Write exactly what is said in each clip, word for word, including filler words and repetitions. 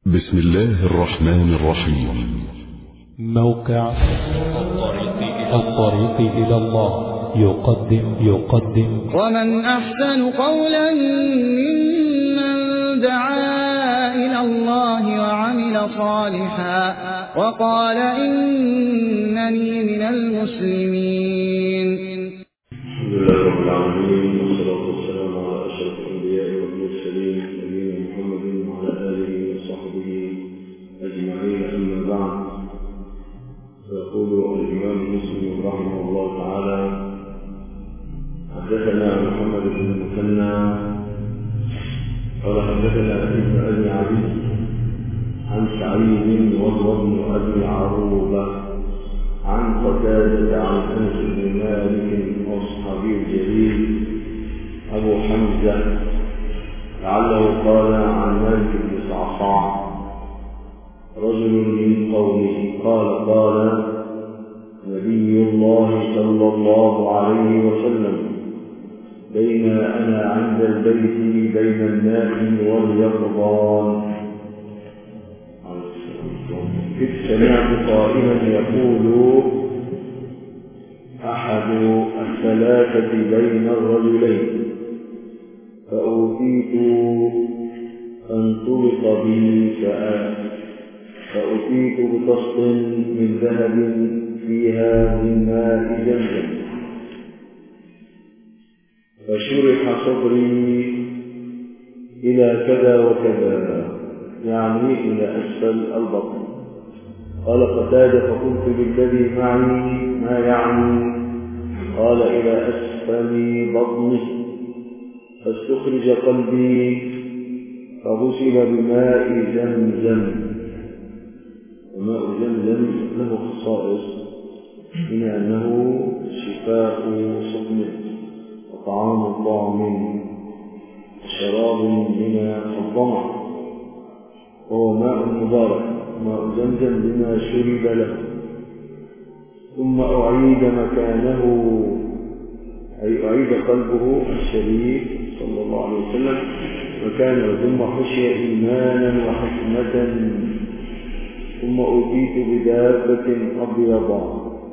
بسم الله الرحمن الرحيم. موقع الطريق إلى الله يقدم يقدم ومن أحسن قولا ممن دعا إلى الله وعمل صالحا وقال إنني من المسلمين. الحمد لله رب العالمين، والصلاة والسلام على أشرف الأنبياء والمرسلين نبينا محمد وعلى آله وصحبه أجمعين، أما بعد. فيقول الإمام مسلم رحمه الله تعالى: حدثنا محمد بن المثنى قال حدثنا ابن أبي عبيد عن سعيد وهو ابن أبي عروبة عن قتادة عن أنس بن مالك والصحابي الجليل أبو حمزة لعله قال عن مالك بن صعصاع رجل من قومه قال قال نبي الله صلى الله عليه وسلم: بين أنا عند البيت بين النائم واليقظان إذ سمعت قائلا يقول أحد الثلاثة بين الرجلين، فأوتيت فانطلق بي فأتيت بطست من ذهب فيها من ماء زمزم، فشرح صدري إلى كذا وكذا، يعني إلى أسفل البطن. قال قتادة: فقلت للذي معي: ما يعني؟ قال: إلى أسفل بطنه. فاستخرج قلبي فغسل بماء زمزم. وماء زمزم له خصائص، من أنه شفاء سقم وطعام طعم وشراب من الظمأ، وهو ماء مبارك، ماء زمزم لما شرب له. ثم أعيد مكانه، أي أعيد قلبه الشريف صلى الله عليه وسلم مكانه، ثم خشي إيمانا وحكمة. ثم أتيت بدابة أبيضاء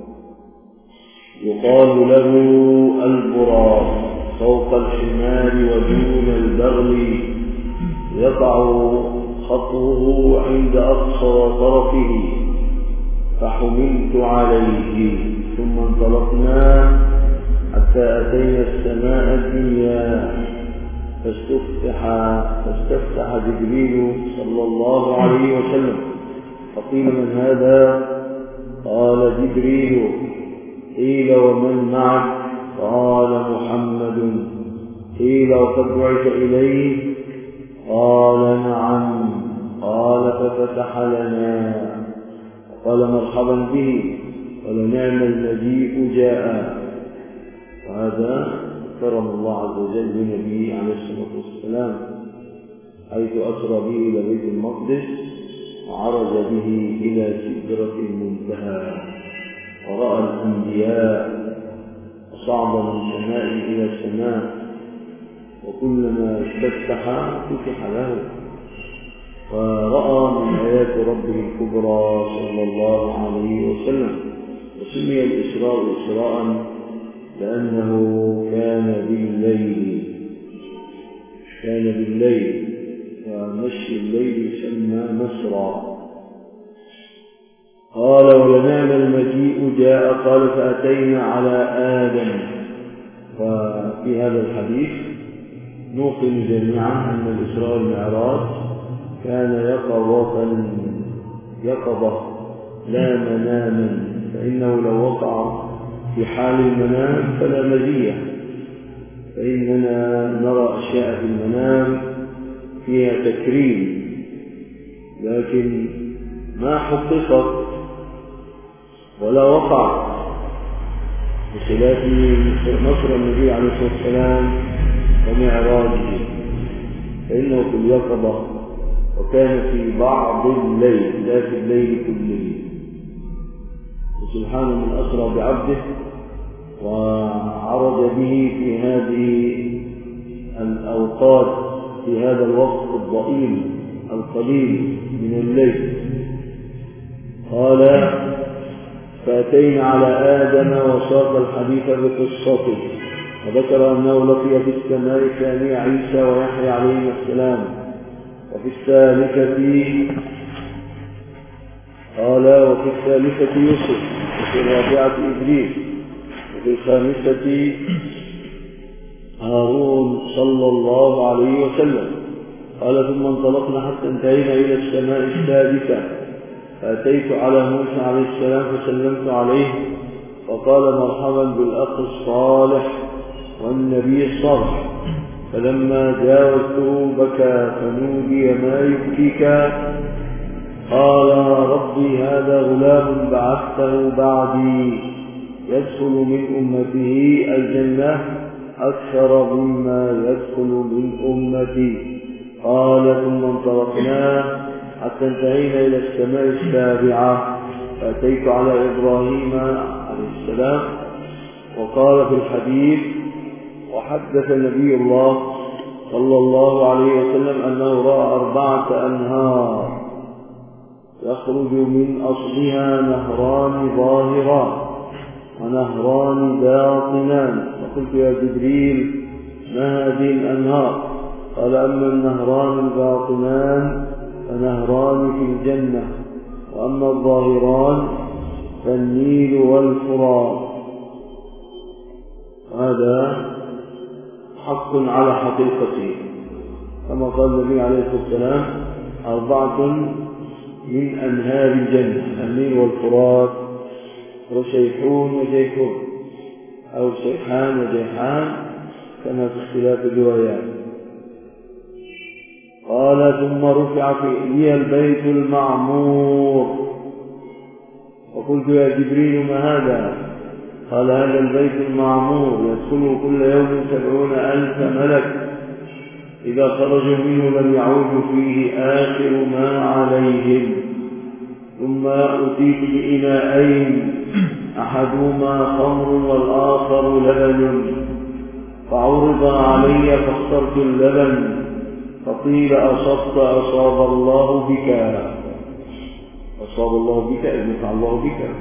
يقال له البراق فوق الحمار ودون البغل، يقع خطوه عند أقصى طرفه، فحملت عليه. ثم انطلقنا حتى أتينا السماء الدنيا، فاستفتح فاستفتح جبريل صلى الله عليه وسلم، فقيل: من هذا؟ قال: جبريل. قيل: ومن معك؟ قال: محمد. قيل: وقد بعث إليه؟ قال: نعم. قال: ففتح لنا وقال: مرحبا به ولنعم المجيء جاء. وهذا كرم الله عز وجل بنبيه عليه الصلاة والسلام، حيث أسرى به إلى بيت المقدس وعرج به إلى سدرة المنتهى، ورأى الأنبياء وصعد من سماء إلى سماء، وكلما استفتح فتح له، ورأى من آيات ربه الكبرى صلى الله عليه وسلم. وسمي الإسراء إسراء لأنه كان بالليل كان بالليل ومشي الليل يسمى مسرى. قال: ولنعم المجيء جاء. قال: فأتينا على آدم. وفي هذا الحديث نوقن جميعا أن الإسراء والمعراج كان يقظة يقظة لا مناما، فإنه لو وقع في حال المنام فلا مزية، فإننا نرى أشياء في المنام فيها تكريم، لكن ما حققت ولا وقع، بخلاف نصر النبي عليه الصلاة والسلام ومعراجه، فإنه في اليقظة وكان في بعض الليل لا في الليل كله. وسبحانه من أسرى بعبده وعرج به في هذه الأوقات في هذا الوقت الضئيل القليل من الليل. قال فأتينا على آدم وساق الحديث بقصته، وذكر أنه لقي في السماء الثانية عيسى ويحيى عليهما السلام، وفي الثالثة قال وفي الثالثة يوسف، وفي الرابعة إدريس، وفي الخامسة هارون صلى الله عليه وسلم. قال ثم انطلقنا حتى انتهينا إلى السماء السادسة، فأتيت على موسى عليه السلام فسلمت عليه، فقال مرحبا بالأخ الصالح والنبي الصالح. فلما جاوزته بكى فنودي ما يبكيك؟ قال ربي هذا غلام بعثته بعدي يدخل من أمته الجنة أكثر مما يدخل من أمتي. قال ثم انطلقنا حتى انتهينا إلى السماء السابعة، فأتيت على إبراهيم عليه السلام، وقال في الحديث وحدث نبي الله صلى الله عليه وسلم أنه رأى أربعة أنهار يخرج من أصلها نهران ظاهران ونهران باطنان. فقلت يا جبريل ما هذه الأنهار؟ قال أما النهران الباطنان فنهران في الجنة، وأما الظاهران فالنيل والفرات. هذا حق على حقيقته، كما قال النبي عليه الصلاة والسلام أربعة من أنهار الجنة: النيل والفرات وشيحون وجيحون، أو شيحان وجيحان كما في اختلاف الروايات. قال ثم رفع لي البيت المعمور، وقلت يا جبريل ما هذا؟ قال هذا البيت المعمور يدخله كل يوم سبعون ألف ملك، إذا خرجوا منه لم يعود فيه آخر ما عليهم. ثم أتيت بإناءين أحدهما خمر والآخر لبن، فعرض علي فاخترت اللبن، فقيل أصبت أصاب الله بك، أصاب الله بك إذ نفع الله بك،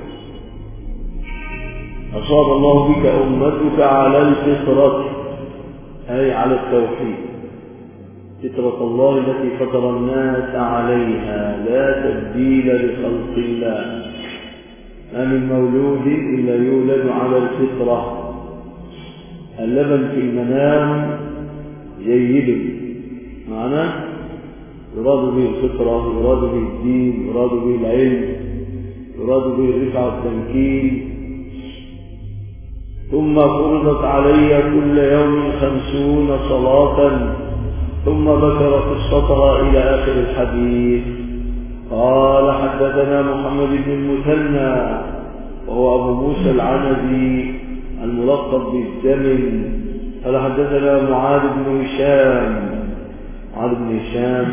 أصاب الله بك أمتك على الفطرة، أي على التوحيد، فطرة الله التي فطر الناس عليها لا تبديل لخلق الله. ما من مولود إلا يولد على الفطرة. اللبن في المنام جيد، معناه يراد به الفطرة، يراد به الدين، يراد به العلم، يراد به الرفعة والتمكين. ثم فرضت علي كل يوم خمسون صلاة، ثم ذكر قصتها إلى آخر الحديث. قال حدثنا محمد بن المثنى وهو أبو موسى العنزي الملقب بالجمل. قال حدثنا معاذ بن هشام، معاذ بن هشام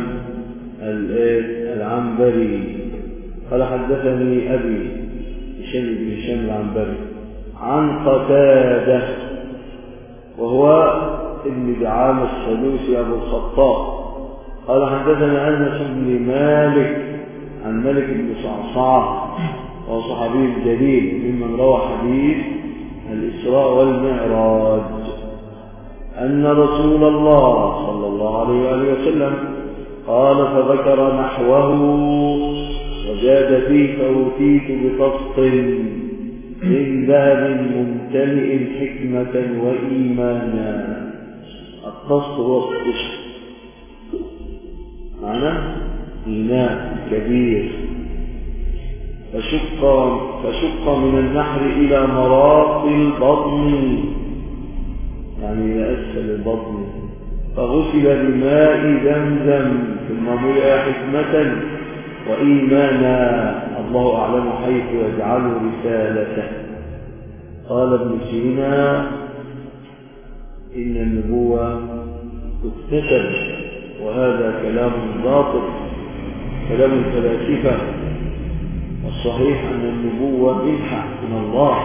العنبري. قال حدثني أبي هشام بن هشام العنبري عن قتادة وهو ابن دعامة السدوسي أبو الخطاب. قال حدثنا أنس بن مالك عن مالك بن صعصعة وهو صحابي جليل ممن روى حديث الإسراء والمعراج أن رسول الله صلى الله عليه وآله وسلم قال فذكر نحوه وزاد فيه فأوتيت بطسط من ذهب ممتلئ حكمة وإيمانا. الطسط والطسط معناه إناء كبير، فشق, فشق من النحر إلى مراق البطن، يعني إلى أسفل البطن، فغسل بماء زمزم ثم ملئ حكمة وإيمانا، الله أعلم حيث يجعل رسالته. قال ابن سينا إن النبوة تكتسب، وهذا كلام باطل، كلام الفلاسفة. والصحيح أن النبوة منحة من الله،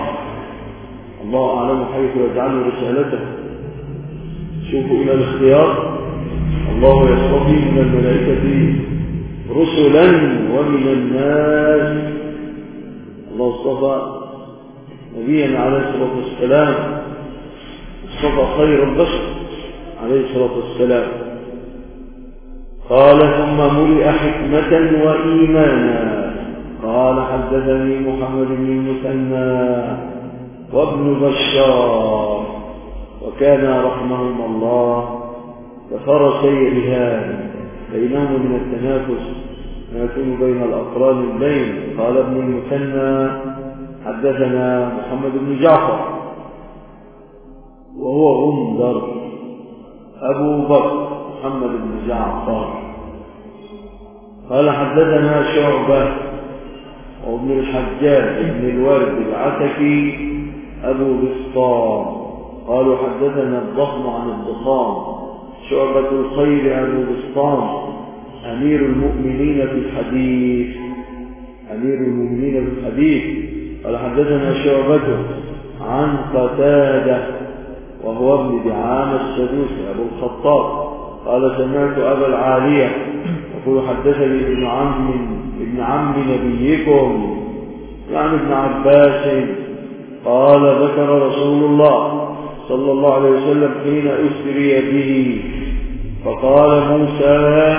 الله أعلم حيث يجعل رسالته. شوفوا إلى الاختيار، الله يصطفي من الملائكة رسلا ومن الناس. الله اصطفى نبينا عليه الصلاة والسلام، اصطفى خير البشر عليه الصلاة والسلام. قال ثم ملئ حكمة وإيمانا. قال حدثني محمد بن المثنى وابن بشار وكان رحمهما الله كفرسي رهان بينهما من التنافس ما يكون بين الأقران الليل. قال ابن المثنى حدثنا محمد بن جعفر وهو غندر أبو بكر محمد بن جعفر. قال حدثنا شعبة وابن الحجاج بن الورد العتكي أبو بسطام قالوا حدثنا الضخم عن الضخام شعبة الخير أبو بسطام أمير المؤمنين في الحديث أمير المؤمنين في الحديث. قال حدثنا شعبة عن قتادة وهو ابن دعامة السدوسي أبو الخطاب قال سمعت أبا العالية يقول حدثني ابن عم ابن عم نبيكم يعني ابن عباس قال ذكر رسول الله صلى الله عليه وسلم حين أسري به فقال موسى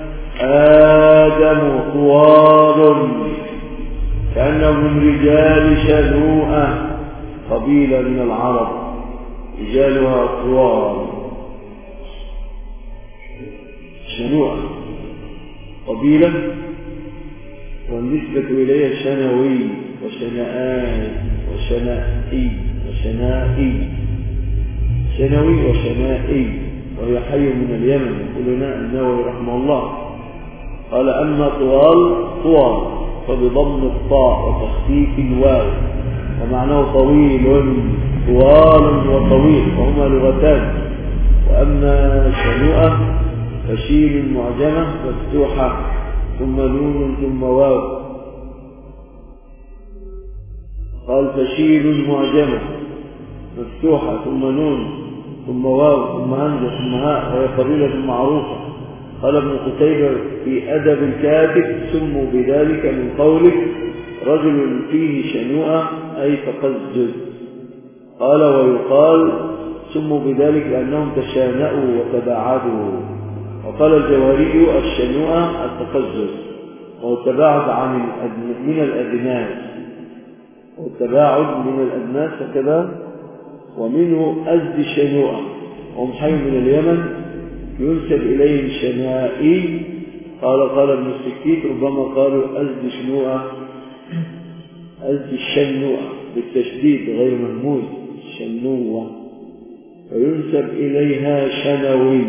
آدم طوال كأنه من رجال شنوءة قبيلة من العرب رجالها طوال. شنوءة قبيلة والنسبة إليها شنوي وشنآن وشنائي وشنائي شنوي وشنائي وهي حي من اليمن. يقول لنا النووي رحمه الله قال أما طوال طوال فبضم الطاء وتخفيف الواو ومعناه طويل طوال وطويل وهما لغتان. وأما شنوءة فشين معجمة مفتوحة ثم نون ثم واو. قال فشين معجمة مفتوحة ثم نون ثم واو ثم همزة ثم هاء وهي قبيلة معروفة. قال ابن قتيبة في أدب الكاتب سموا بذلك من قوله رجل فيه شنوءة أي تقزز. قال ويقال سموا بذلك لأنهم تشانأوا وتباعدوا. وقال الجوهري الشنوءة التقزز والتباعد عن من الأدناس والتباعد من الأدناس هكذا ومنه أزد شنوءة وهم حي من اليمن ينسب إليهم شنائي. قال قال ابن السكيت ربما قالوا أزد شنوءة أزد الشنوءة بالتشديد غير مهموز شنوة وينسب إليها شنوي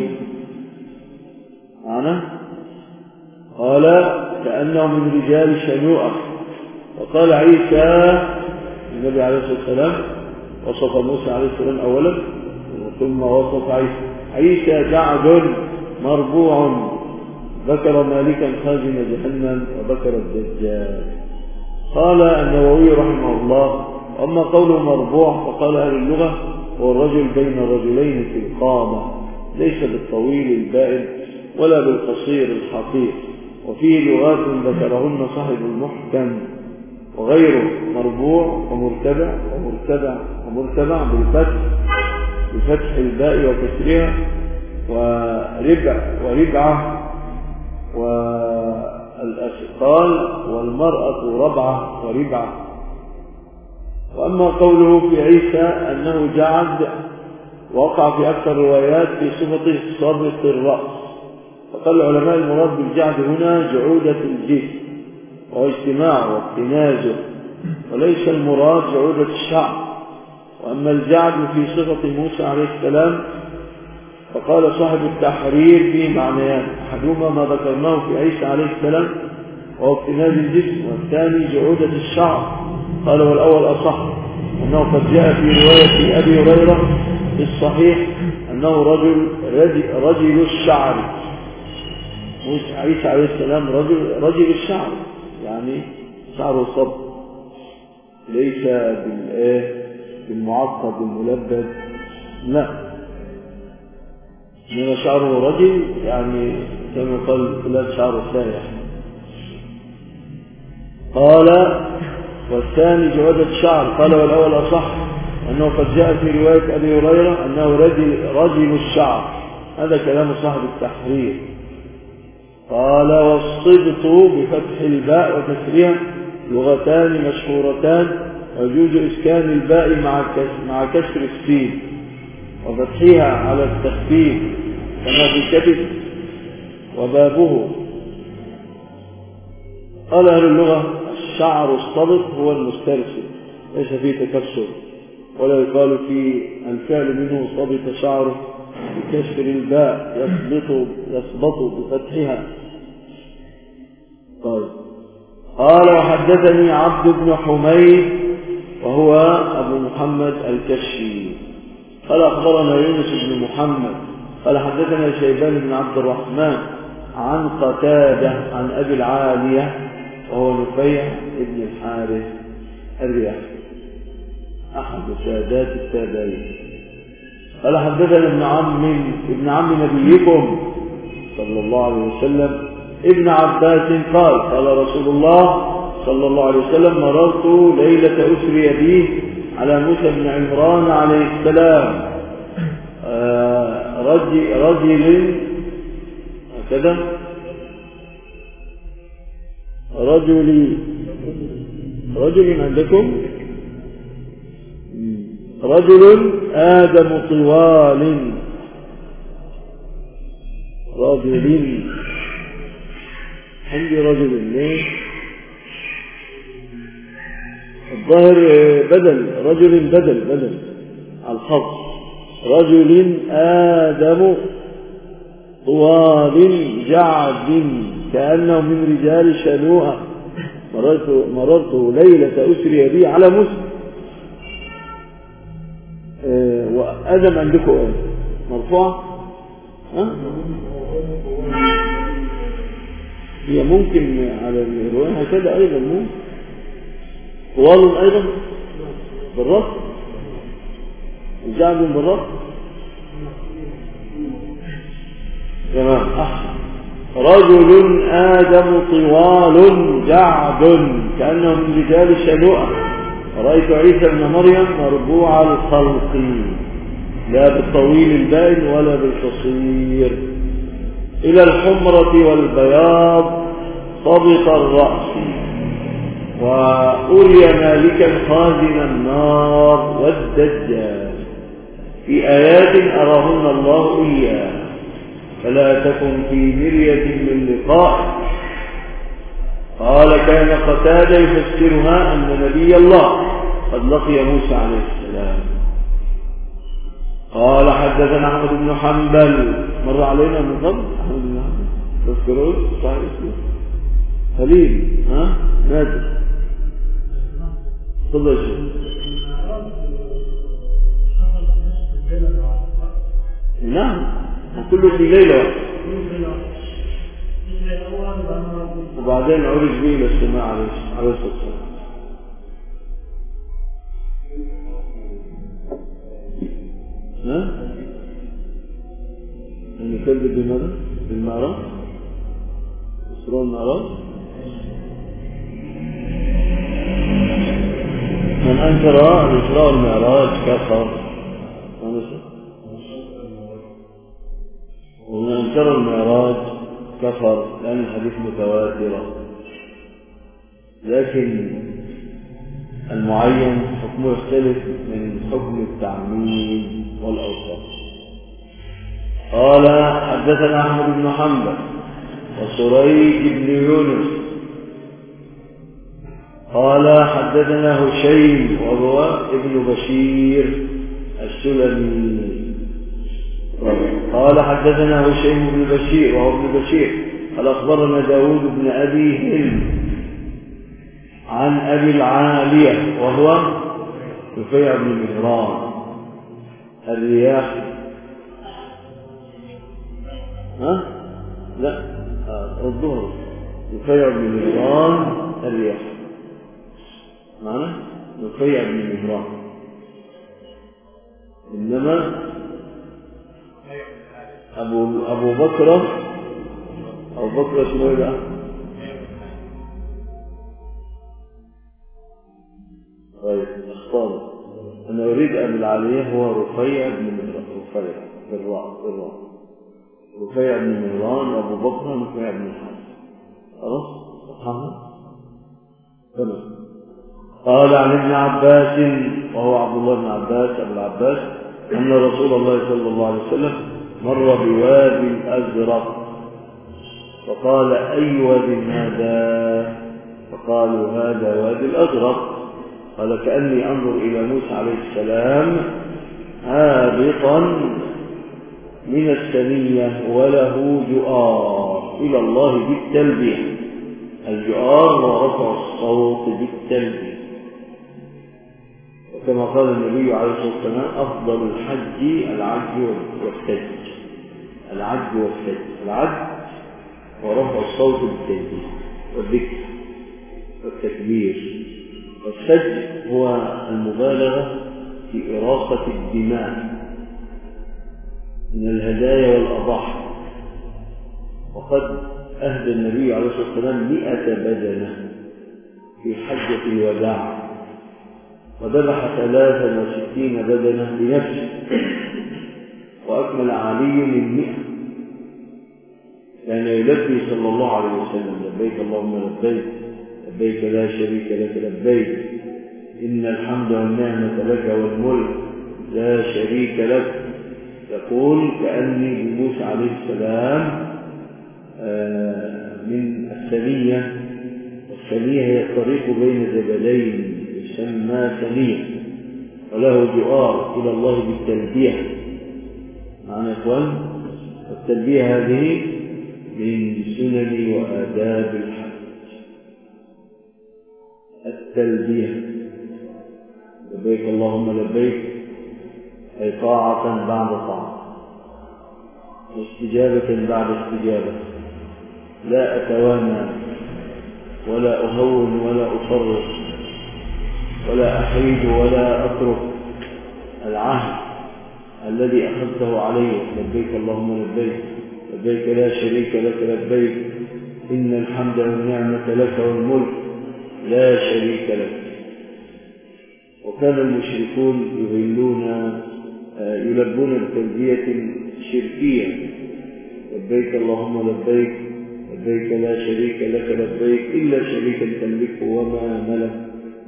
معنى. قال كأنه من رجال شنوءة. وقال عيسى النبي عليه الصلاة والسلام وصف موسى عليه السلام أولا ثم وصف عيسى عيسى جعد مربوع ذكر مالكا خازن جهنم وذكر الدجال. قال النووي رحمه الله أما قوله مربوع فقال أهل اللغة هو الرجل بين الرجلين في القامة ليس بالطويل البائن ولا بالقصير الحقير. وفيه لغات ذكرهن صاحب المحكم وغيره مربوع ومرتبع ومرتبع ومرتبع بالفتح بفتح الباء وكسرها وربع وربعة والأثقال والمرأة ربعة وربعة. وأما قوله في عيسى أنه جعد وقع في أكثر الروايات في صفته صبغ الرأس. فقال العلماء المراد بالجعد هنا جعودة الجسم واجتماعه واكتنازه وليس المراد جعودة الشعر. وأما الجعد في صفة موسى عليه السلام فقال صاحب التحرير فيه معنيان أحدهما ما ذكرناه في عيسى عليه السلام وهو اكتناز الجسم والثاني جعودة الشعر. قال والأول أصح أنه قد جاء في رواية أبي هريرة في الصحيح أنه رجل رجل الشعر. موسى عيسى عليه السلام رجل رجل الشعر يعني شعره صب ليس بالمعقد الملبد لا إنما شعره رجل يعني كما قال فلان شعره سايح. قال والثاني جودة الشعر. قال والأول أصح أنه قد جاء في رواية أبي هريرة أنه رجل, رجل الشعر. هذا كلام صاحب التحرير. قال والصبط بفتح الباء وكسرها لغتان مشهورتان ويجوز إسكان الباء مع كسر السين وفتحها على التخفيف كما في كتب وبابه. قال أهل اللغة الشعر الصبط هو المسترسل ليس فيه تكسر، ولا يقال في الفعل منه صبط شعره بكسر الباء يصبط يصبط بفتحها. طيب. قال وحدثني عبد بن حميد وهو أبو محمد الكشي قال أخبرنا يونس بن محمد قال حدثنا شيبان بن عبد الرحمن عن قتادة عن أبي العالية وهو نفيع بن الحارث الرياحي أحد سادات التابعين. قال حدثنا ابن عم ابن عم نبيكم صلى الله عليه وسلم ابن عباس قال قال رسول الله صلى الله عليه وسلم مررت ليلة أسري بي على موسى بن عمران عليه السلام رجل رجل هكذا رجل رجل عندكم رجل آدم طوال رجل عندي رجل ليه الظاهر بدل رجل بدل بدل على الخط رجل آدم طوال جعد كأنه من رجال شنوءة مررت, مررت ليلة أسري بي على مسلم. أه وآدم عندكم ايه مرفوع ها هي ممكن على الرواية هكذا أيضا ممكن طوال أيضا بالرفع جعد بالرفع تمام أحسن. رجل آدم طوال جعد كأنه من رجال شنوءة رأيت عيسى بن مريم مربوع الخلق لا بالطويل البائن ولا بالقصير إلى الحمرة والبياض طبق الرأس وأري مالكا خازن النار والدجال في آيات أراهن الله إياه فلا تكن في مرية من لقائه. قال كان قتادة يفسرها أن نبي الله قد لقي موسى عليه السلام. قال حدثنا أحمد بن حنبل مر علينا من قبل أحمد بن حنبل تذكرون صحيح اسمه خليل ها نادر تفضل شيء. نعم كله في ليلة وبعدين عرج به إلى السماء عليه الصلاة والسلام. ها؟ أن يكذب بماذا؟ بالمعراج؟ إسراء المعراج؟ من أنكر الإسراء والمعراج كفر. ومن أنكر المعراج كفر لأن الحديث متواترة، لكن المعين حكمه يختلف من حكم التعميم والأوصاف. قال حدثنا أحمد بن حنبل وسريج بن يونس قال حدثنا هشيم وهو ابن بشير السلمي قال حدثنا هشيم بن بشير وهو ابن بشير قال أخبرنا داود بن أبي هند عن أبي العالية وهو رفيع بن مهران الرياحي. ها؟ لا آه. الظهر رفيع بن مهران الرياحي معنى رفيع بن مهران إنما أبو أبو بكر أبو بكر اسمه إيه بقى؟ طيب اختار. أنا أريد أن العالية هو رفيع بن مهران. رفيع بالراء بالراء رفيع بن مهران أبو بكر رفيع بن الحارث. خلاص فهمنا؟ تمام. قال عن ابن عباس وهو عبد الله بن عباس أبو العباس أن رسول الله صلى الله عليه وسلم مر بواد أزرق فقال أي واد هذا؟ فقالوا هذا وادي الأزرق. قال كأني أنظر إلى موسى عليه السلام هابطا من الثنية وله جؤار إلى الله بالتلبية. الجؤار هو رفع الصوت بالتلبية. وكما قال النبي عليه الصلاة والسلام أفضل الحج العج والسج. العج والسج. العج هو رفع الصوت بالتلبية والذكر والتكبير. والسج هو المبالغة في إراقة الدماء من الهدايا والأضاحي. وقد أهدى النبي عليه الصلاة والسلام مئة بدنة في حجة الوداع وذبح ثلاثا وستين بدنة بنفسه وأكمل علي المئة. كان يلبي صلى الله عليه وسلم لبيك اللهم لبيك لبيك لا شريك لك لبيك إن الحمد والنعمة لك والملك لا شريك لك. يقول كأني بموسى عليه السلام من الثنية. والثنية هي الطريق بين جبلين يسمى ثنية وله جؤار إلى الله بالتلبية. معنى إخوان التلبية هذه من سنن وآداب الحج. التلبية لبيك اللهم لبيك أي طاعة بعد طاعة واستجابة بعد استجابة. لا أتوانى ولا أهون ولا أصرف ولا أحيد ولا أترك العهد الذي أخذته علي. لبيك اللهم لبيك لبيك لا شريك لك لبيك إن الحمد والنعمة لك والملك لا شريك لك. وكان المشركون يهلون يلبون بتلبية شركية لبيك اللهم لبيك لبيك لا شريك لك لبيك إلا شريكا تملكه وما ملك.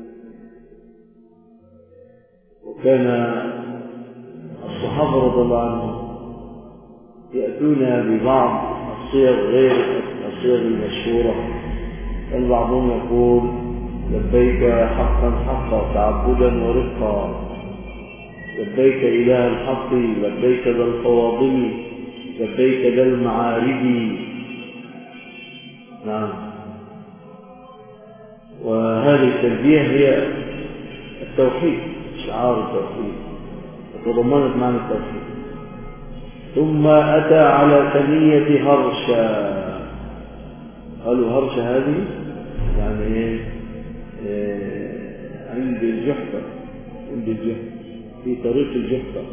وكان الصحابة رضي الله عنهم يأتون ببعض الصيغ غير الصيغ المشهورة. كان بعضهم يقول لبيك حقا حقا تعبدا ورقا لبيك إله الحق لبيك ذا الفواضل لبيك ذا المعارج. نعم. وهذه التلبية هي التوحيد شعار التوحيد وتضمنت معنى التوحيد. ثم أتى على ثنية هرشا. قالوا هرشا هذه يعني ايه؟ عند الجحفة عند الجحفة في طريق الجحفة.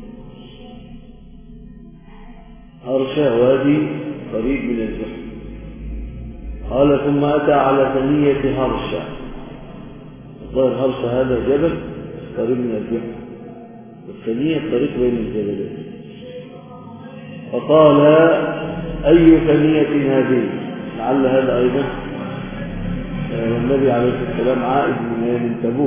هرشا وادي قريب من الجحفة. قال ثم أتى على ثنية هرشا. الظاهر هرشا هذا جبل قريب من الجحفة والثنية طريق بين الجبلين. فقال أي ثنية هذه؟ لعل هذا أيضا النبي عليه الصلاة والسلام عائد من تبوك.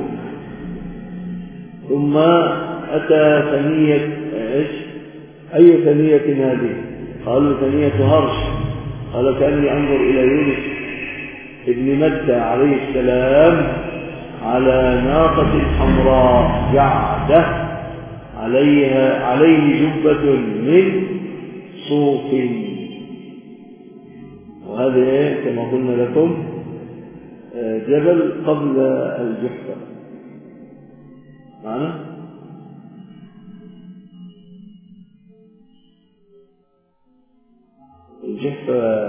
ثم أتى ثنية إيش؟ أي ثنية هذه؟ قالوا ثنية هرش. قال كأني أنظر إلى يونس ابن متى عليه السلام على ناقة حمراء جعدة عليها عليه جبة من صوف. وهذا كما قلنا لكم جبل قبل الجحفة. معنا؟ الجحفة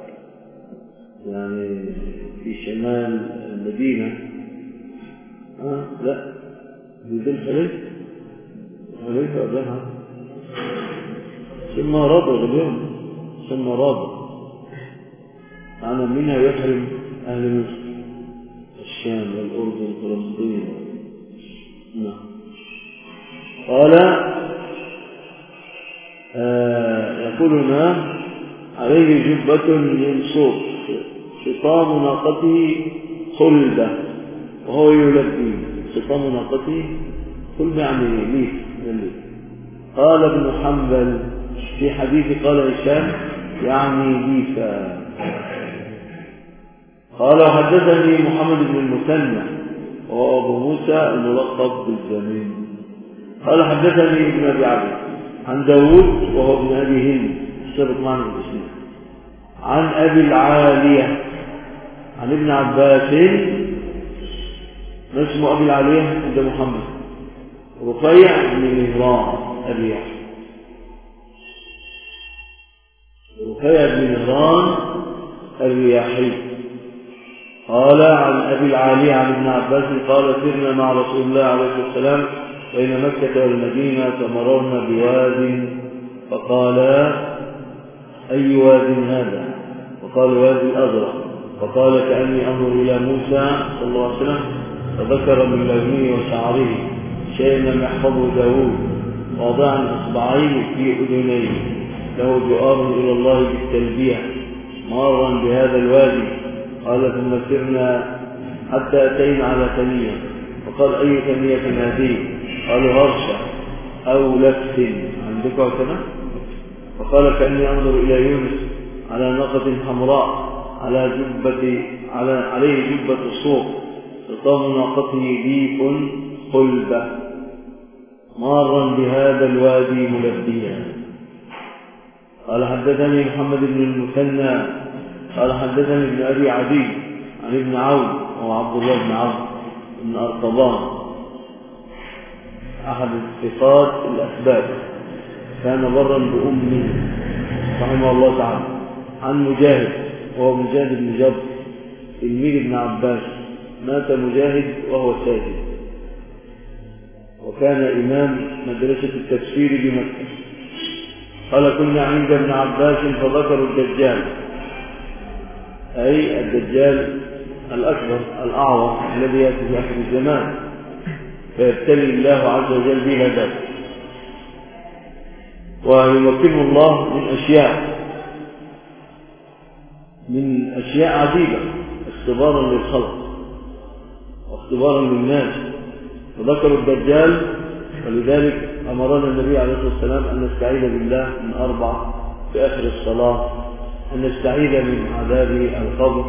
يعني في شمال المدينة. آه لا في ذي الخليج خليفة قبلها ثم رابع اليوم ثم رابع معنى منها يحرم أهل مصر الشام والأردن وفلسطين. نعم. قال آه يقولنا عليه جبة من صوف خطام ناقته خلبة وهو يلبي. خطام ناقته خلبة يعني ليف. قال ابن حنبل في حديث قال هشام يعني ليفا. قال وحدثني محمد بن المثنى وهو أبو موسى الملقب بالزمين قال حدثني ابن أبي عبد عن داود وهو ابن أبي هند سبق معنا الاسم عن أبي العالية عن ابن عباس. ما اسمه أبي العالية عند محمد؟ رفيع بن مهران أبي يحيى. رفيع بن مهران أبي يحيى قال عن أبي العالية عن ابن عباس قال سرنا مع رسول الله عليه الصلاة والسلام بين مكة والمدينة فمررنا بواد فقال أي واد هذا؟ فقال وادي الأزرق. فقال كأني أنظر إلى موسى صلى الله عليه وسلم فذكر من لونه وشعره شيئا لم يحفظه داود واضعا إصبعين في أذنيه له جؤار إلى الله بالتلبية مارا بهذا الوادي. قال ثم سرنا حتى أتينا على ثنية فقال أي ثنية هذه؟ قالوا هرشة أو لبس عندك وكذا. فقال كأني أنظر إلى يونس على ناقة حمراء على جبة على عليه جبة صوف خطام ناقته ليف خلبة مارا بهذا الوادي ملبيا. قال حدثني محمد بن المثنى قال حدثني ابن أبي عدي عن ابن عون وهو عبد الله بن عون بن أرطبان أحد الثقات الأسباب كان برا بأمه رحمه الله تعالى. عن مجاهد وهو مجاهد بن جبر تلميذ ابن عباس مات مجاهد وهو ساجد وكان إمام مدرسة التفسير بمكة. قال كنا عند ابن عباس فذكروا الدجال أي الدجال الأكبر الأعظم الذي يأتي في آخر الزمان فيبتلي الله عز وجل به هذا ويمكنه الله من أشياء من أشياء عجيبة اختبارا للخلق واختبارا للناس. فذكروا الدجال ولذلك أمرنا النبي عليه الصلاة والسلام أن نستعيذ بالله من أربع في آخر الصلاة أن نستعيذ من عذاب القبر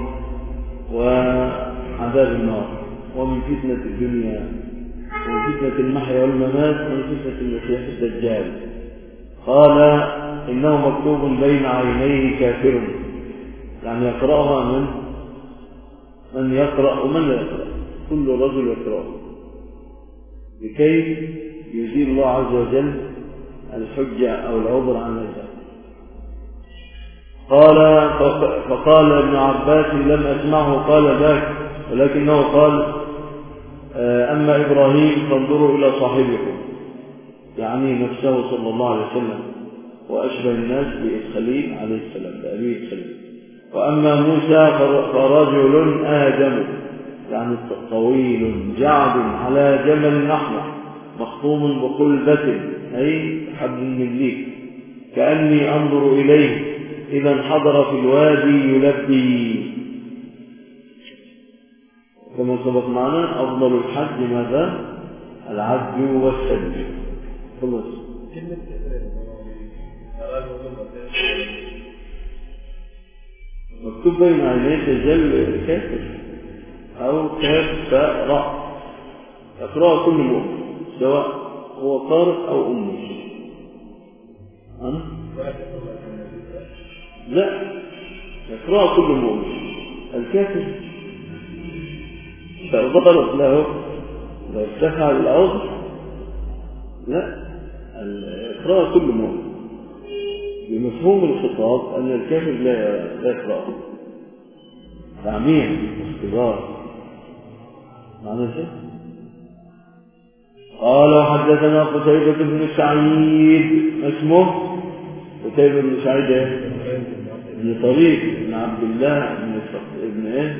وعذاب النار ومن فتنة الدنيا ومن فتنة المحيا والممات ومن فتنة المسيح الدجال. قال إنه مكتوب بين عينيه كافر يعني يقرأها من من يقرأ ومن لا يقرأ كل رجل يقرأه لكي يزيل الله عز وجل الحجة أو العذر عن الذنب. قال فقال ابن عباس لم أسمعه قال ذاك ولكنه قال أما إبراهيم فانظروا إلى صاحبكم يعني نفسه صلى الله عليه وسلم وأشبه الناس بإسخليل عليه السلام بأبي إسخليل. وأما موسى فرجل آدم يعني طويل جعد على جمل أحمر مخطوم بقلبة أي حبل من ليف كأني أنظر إليه إذا انحضر في الوادي يلبي. كما سبق معنا أفضل الحج ماذا؟ العج والسجد. خلص مكتوب بين عينيه تجل كافر أو كاف فاء راء يقرأ كل مؤمن سواء هو قارئ أو أمي. أه؟ لا يقرأ كل مؤمن. الكافر فأضغرت له لو ارتفع الأرض لا يقرأ كل مؤمن بمفهوم الخطاب أن الكافر لا يقرأ تعميم واختبار معنى شيء. قال وحدثنا قتيبة بن سعيد اسمه قتيبة بن سعيد بن طريق بن عبد الله بن ابن ايه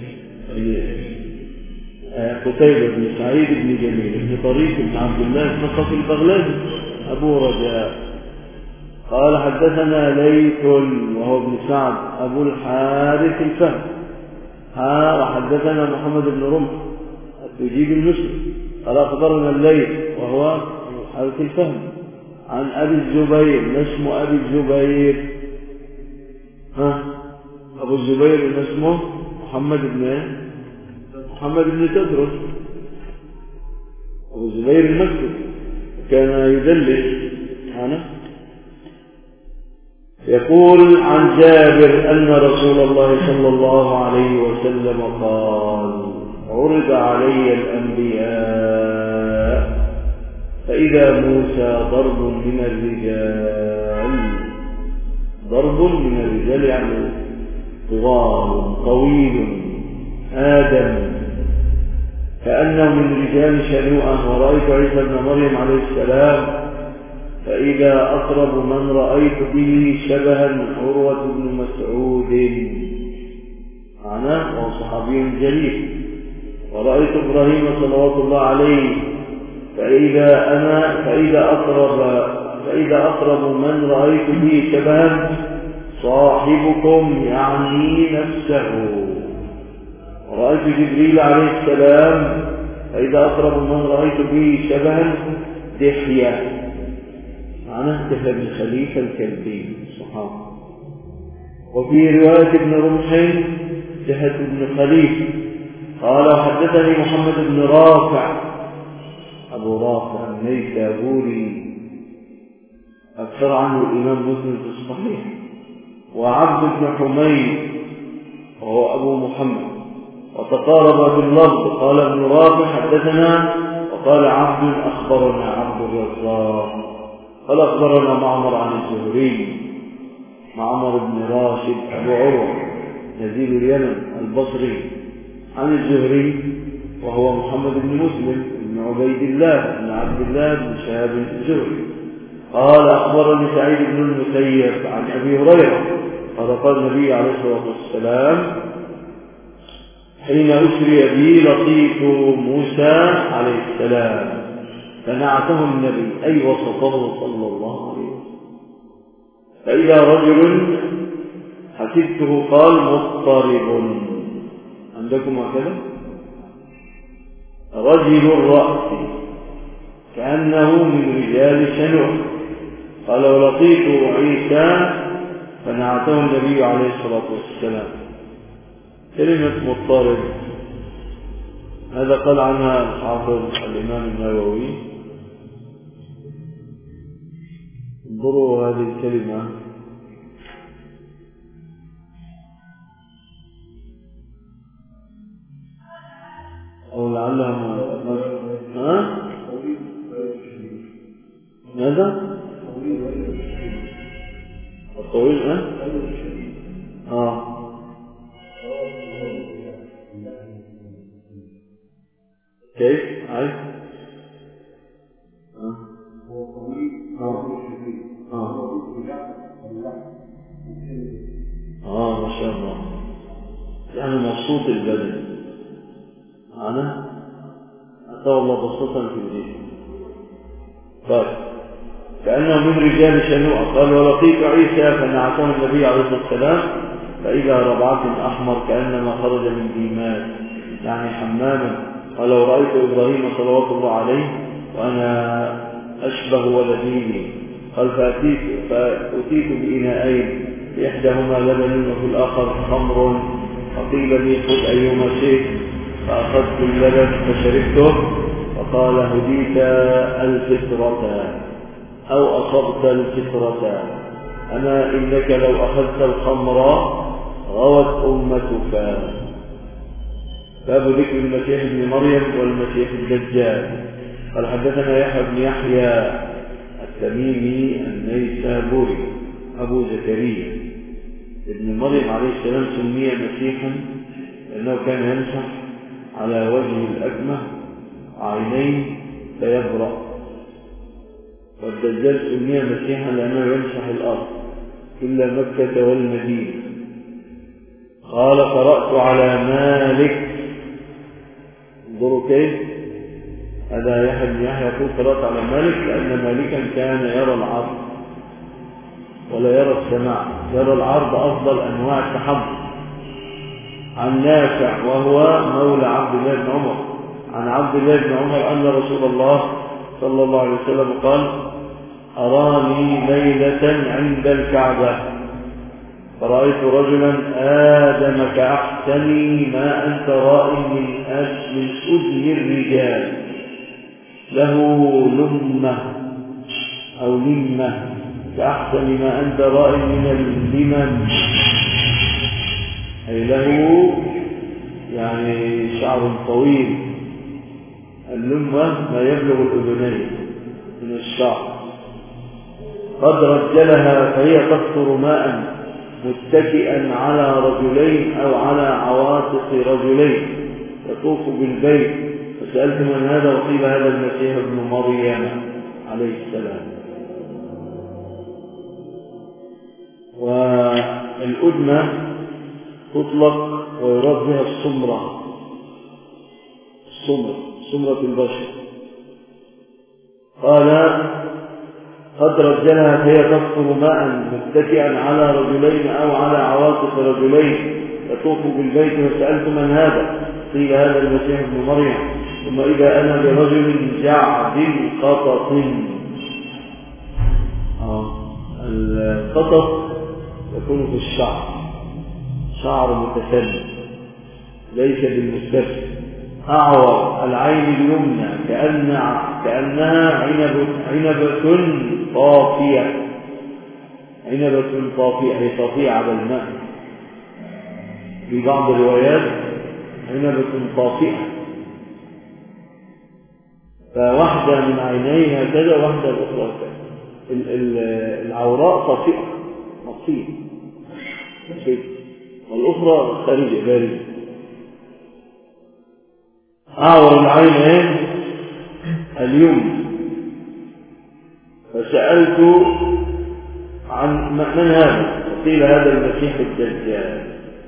قتيبة بن سعيد بن جميل بن طريق بن عبد الله الثقفي البغلاني أبو رجاء. قال حدثنا ليث وهو ابن سعد أبو الحارث الفهمي ها وحدثنا محمد بن رمح التجيب المسلم قال أخبرنا الليث وهو أبو الحارث الفهمي عن أبي الزبير. ما اسم أبي الزبير؟ ها أبو الزبير ما اسمه محمد بن محمد بن تدرس أبو الزبير المكي كان يدلس أنا يقول عن جابر أن رسول الله صلى الله عليه وسلم قال عرض علي الأنبياء فإذا موسى ضرب من الرجال ضرب من الرجال يعني طوال طويل آدم كأنه من رجال شنوءة. ورأيت عيسى بن مريم عليه السلام فإذا أقرب من رأيت به شبها عروة بن مسعود معناه وهو صحابي جليل. ورأيت إبراهيم صلوات الله عليه فإذا أنا فإذا أقرب فإذا أقرب من رأيت به شبها صاحبكم يعني نفسه. ورأيت جبريل عليه السلام فإذا أقرب من رأيت به شبها دحية معناه دحية بن خليفة الكلبي صحابي. وفي رواية ابن رمح دحية بن خليفة. قال حدثني محمد بن رافع أبو رافع النيسابوري أكثر عنه الإمام مسلم في الصحيح. وعبد بن حميد وهو أبو محمد وتقارب باللفظ. قال ابن رافع حدثنا وقال عبد أخبرنا عبد الرزاق قال أخبرنا معمر عن الزهري معمر بن راشد أبو عروة نزيل اليمن البصري عن الزهري وهو محمد بن مسلم بن عبيد الله بن عبد الله بن شهاب الزهري قال أخبرني سعيد بن المسيب عن أبي هريرة قال قال النبي عليه الصلاة والسلام حين أسري بي لقيت موسى عليه السلام فنعته النبي أي وسطه صلى الله عليه وسلم فإذا رجل حسبته قال مضطرب عندكم هكذا رجل الرأس كأنه من رجال شنوء. قال ولقيت عيسى فنعته النبي عليه الصلاة والسلام. كلمة مضطرب هذا قال عنها الحافظ الإمام النووي. انظروا هذه الكلمة أو لعلها ما ها ماذا الطويل ها آه كيف عايز آه آه آه ما شاء الله يعني مبسوط البدن أنا أتى الله بسطا في الجيش. طيب كأنه من رجال شنوء. قال ولقيت عيسى فنعته النبي عليه الصلاة والسلام فإذا ربعة أحمر كأنما خرج من ديمات يعني حماما. قال ورأيت إبراهيم صلوات الله عليه وأنا أشبه ولديه. قال فأتيت, فأتيت بإناءين إحداهما لبن وفي الآخر خمر فقيل لي خذ أيهما شئت فأخذت اللبن فشربته فقال هديت الفطرة أو أصبت الفطرة أما إنك لو أخذت الخمر غوت أمتك. باب ذكر المسيح ابن مريم والمسيح الدجال. قال حدثنا يحيى بن يحيى التميمي النيسابوري أبو زكريا ابن مريم عليه السلام سمي مسيحا لأنه كان يمسح على وجه الأكمه عينين فيبرأ. والدجال سمي مسيحا لأنه يمسح الأرض إلا مكة والمدينة. قال قرأت على مالك. انظروا كيف هذا يحيى بن يحيى يقول قرأت على مالك، لأن مالكا كان يرى العرض ولا يرى السماع، يرى العرض أفضل أنواع التحمل. عن نافع وهو مولى عبد الله بن عمر عن عبد الله بن عمر أن رسول الله صلى الله عليه وسلم قال أراني ليلة عند الكعبة فرأيت رجلا آدم كأحسن ما أنت رائي من أذن الرجال، له لمة أو لمة كأحسن ما أنت رائي من اللمم، أي له يعني شعر طويل. اللمة ما يبلغ الأذنين من الشعر. قد رجلها فهي تقطر ماء متكئا على رجلين أو على عواتق رجلين يطوف بالبيت. فسألت من هذا؟ وقيل هذا المسيح ابن مريم عليه السلام. والأدمة تطلق ويراد بها السمرة، السمرة سمرة البشر. قال قد رجلها فهي تقطر ماء متكئا على رجلين أو على عواتق رجلين يطوف بالبيت. وسألت من هذا؟ قيل هذا المسيح ابن مريم. ثم إذا أنا برجل جعد قطط. القطط يكون في الشعر، شعر متسلل ليس بالمستفل، أعور، العين اليمنى كأن كأنها عنبة عنبة طافية، عنبة طافية هي طافية على الماء. في بعض الروايات عنبة طافئة، فواحدة من عينيها هكذا واحدة الأخرى هكذا. العوراء طافئة مطفية والأخرى خارجة باردة. أعور العين اليمنى. فسألت عن من هذا؟ قيل هذا المسيح الدجال.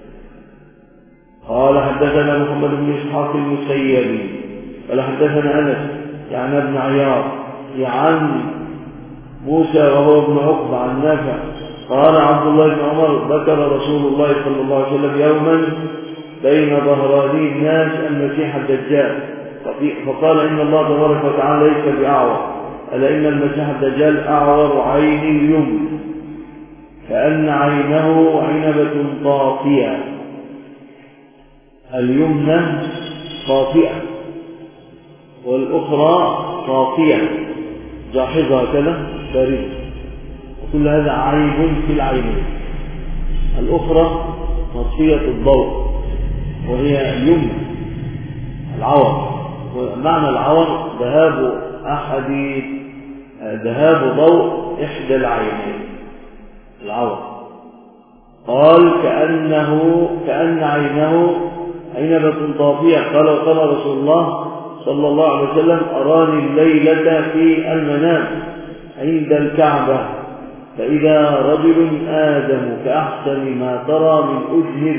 قال حدثنا محمد بن إسحاق المسيبي قال حدثنا أنس يعني ابن عياض عن موسى وهو ابن عقبة عن نافع قال عبد الله بن عمر ذكر رسول الله صلى الله عليه وسلم يوما بين ظهراني الناس المسيح الدجال، فقال إن الله تبارك وتعالى ليس بأعور، ألا إن المسيح الدجال أعور عين اليمنى كأن عينه عنبة طافية، اليمنى طافئة والأخرى طافية جاحظة كذا باردة، وكل هذا عيب في العينين. الأخرى مطفية الضوء وهي اليمنى العور، ومعنى العور ذهاب أحد ذهاب ضوء إحدى العينين العور. قال كأنه كأن عينه عنبة طافية. قال وقال رسول الله صلى الله عليه وسلم أراني الليلة في المنام عند الكعبة فإذا رجل آدم كأحسن ما ترى من أذن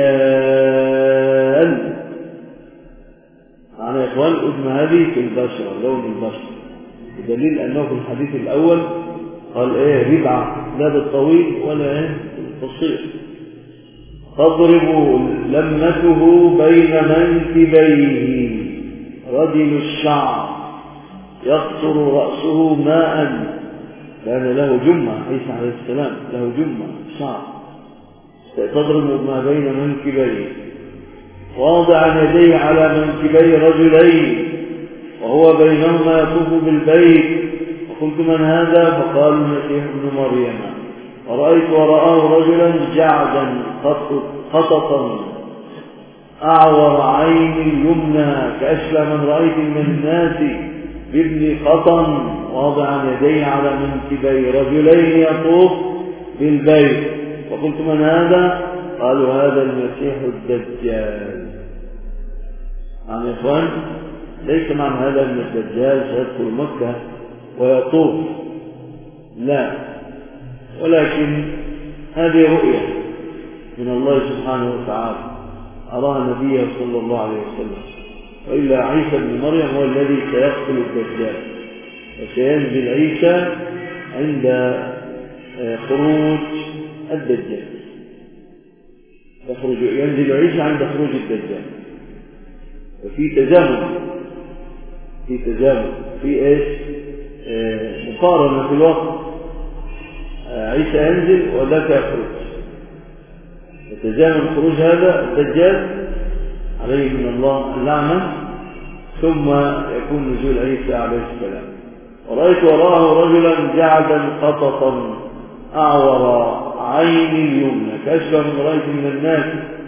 الرجال. معنى يا إخوان الأذن هذه في البشرة، لون البشرة، بدليل أنه في الحديث الأول قال إيه ربعة لا بالطويل ولا إيه بالقصير. تضرب لمته بين منكبيه رجل الشعر يقطر رأسه ماء، كان له جمة عيسى عليه السلام له جمة شعر تضرب ما بين منكبيه واضعا يديه على منكبي رجلين وهو بينهما يطوف بالبيت. فقلت من هذا؟ فقال المسيح ابن مريم. ورأيت وراءه رجلا جعدا خططا أعور عين اليمنى كأشبه من رأيت من الناس بابن قطن واضعا يديه على منكبي رجلين يطوف بالبيت. فقلت من هذا؟ قالوا هذا المسيح الدجال. عن إخوان ليس معنى هذا أن الدجال سيدخل مكة ويطوف، لا، ولكن هذه رؤية من الله سبحانه وتعالى أراها نبيه صلى الله عليه وسلم. وإلا عيسى بن مريم هو الذي سيقتل الدجال، وسينزل عيسى عند خروج الدجال، يخرج ينزل عيسى عند خروج الدجال. وفي تزامن في تزامن في ايش آه مقارنة في الوقت، آه عيسى ينزل وذاك يخرج، يتزامن خروج هذا الدجال عليه من الله اللعنة، ثم يكون نزول عيسى عليه السلام. ورأيت وراءه رجلا جعدا قططا أعور عين اليمنى كأشبه من رأيت من الناس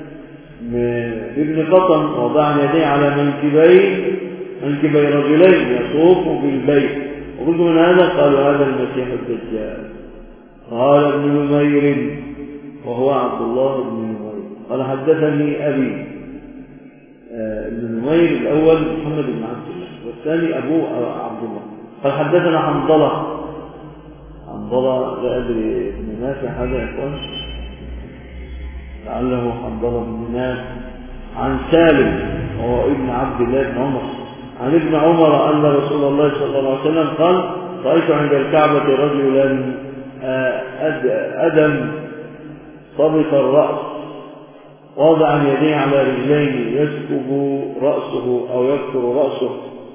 بابن قطن وضع يديه على منكبي منكبي رجلين يطوف بالبيت. وقلت من هذا؟ قالوا هذا المسيح الدجال. قال ابن نمير وهو عبد الله بن نمير قال حدثني أبي ابن نمير الأول محمد بن عبد الله والثاني أبوه عبد الله قال حدثنا حنظلة حنظلة لا أدري ابن نافع هذا يا إخوان لعله حنظلة بن نافع عن سالم وهو ابن عبد الله بن عمر عن ابن عمر أن رسول الله صلى الله عليه وسلم قال رأيت عند الكعبة رجلا أدم صبط الرأس واضعا يديه على رجلين يسكب رأسه أو يكسر رأسه.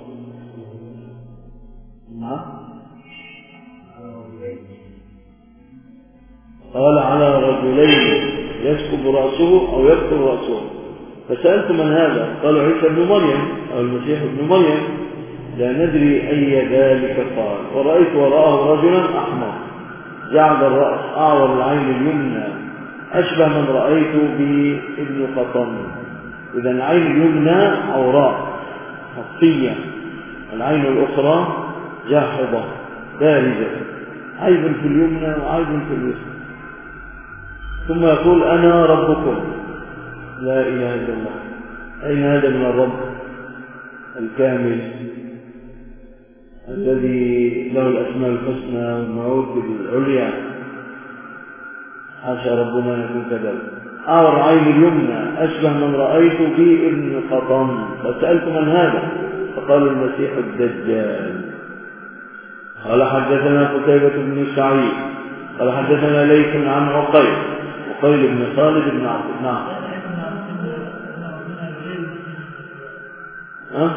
قال على رجلين يسكب رأسه أو يكسر رأسه. فسألت من هذا؟ قالوا عيسى بن مريم أو المسيح ابن مريم لا ندري أي ذلك قال. ورأيت وراءه رجلا أحمر جعد الرأس أعور العين اليمنى أشبه من رأيت بابن قطن. إذا العين اليمنى عوراء خفية، العين الأخرى جاحظة بارزة، عيب في اليمنى وعيب في اليسرى. ثم يقول أنا ربكم لا إله إلا الله. أين هذا من الرب الكامل الذي له الأسماء الحسنى والموعود بالعليا؟ حاشا ربنا يكون كذلك. أعور عين اليمنى أشبه من رأيت به ابن قطن. فسألت من هذا؟ فقال المسيح الدجال. قال حدثنا قتيبة بن سعيد قال حدثنا ليث عن عقيل عقيل بن خالد بن عبد الله. ها